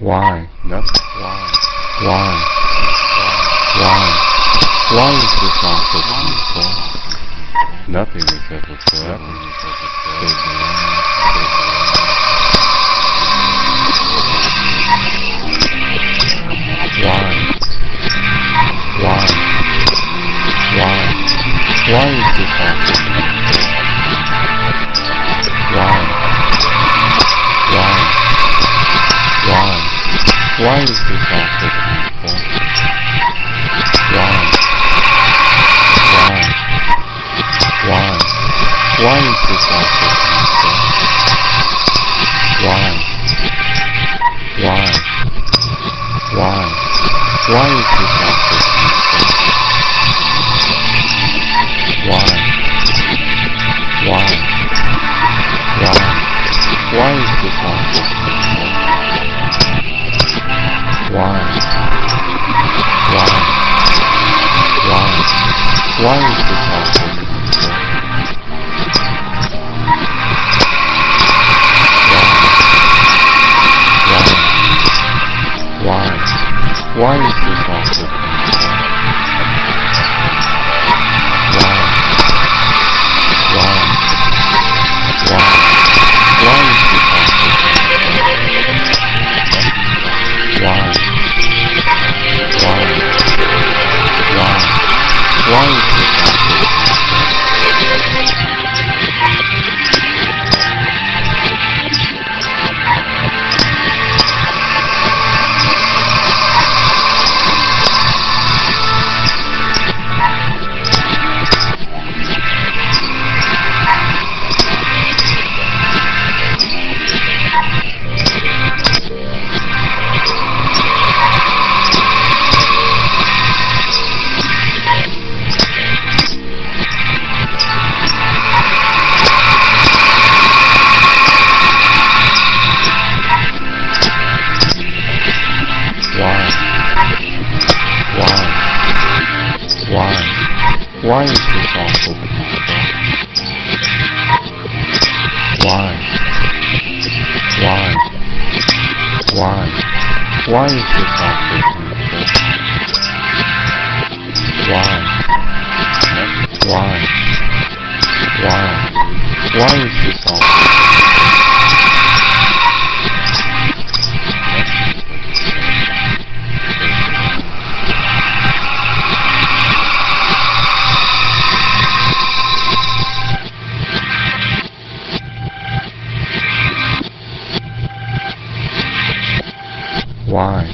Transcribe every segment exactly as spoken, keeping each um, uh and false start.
Why? Nothing. Why? Why? Why? Why is this all so painful? Nothing is ever forever. Nothing is ever There's forever. a Why? Why? Why? Why is this all so painful? Why? Why? Why? Why is this all so painful? Why? Why? Why? Why is this all so painful? Why? Why? Why? Why is this all so painful? Why? Why? Why? Why is this all so painful? Why? Why? Why? Why is this all so painful? Why? Why? Why is this all so painful? Why? Why? Why? Why is this all so painful? Why? Why? Why? Why is this all so painful? Why is this all so painful? Why? Why? Why? Why is this all so painful? Why? Why? Why? Why is this all so painful? Why?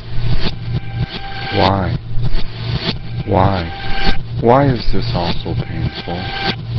Why? Why? Why is this all so painful?